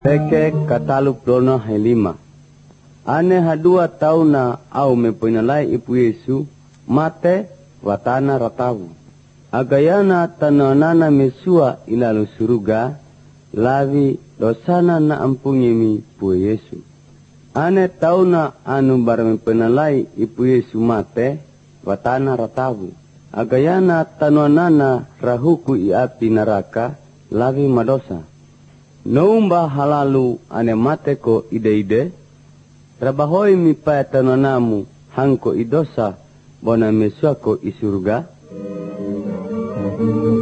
Peke kataluk dono helima. Ane hadua tauna au mepinalai ipu Yesu mate watana ratawu. Agayana tanonana mesua ilalu suruga lavi dosana na ampunyemi pu Yesu. Ane tauna anu baramepinalai ipu Yesu mate watana ratawu. Agayana tanonana rahuku iapi neraka lavi madosa. Noumba halalu ane mate ko ide-ide, rabahoi mipa tanonamu hangko idosa bona mesua ko isurga.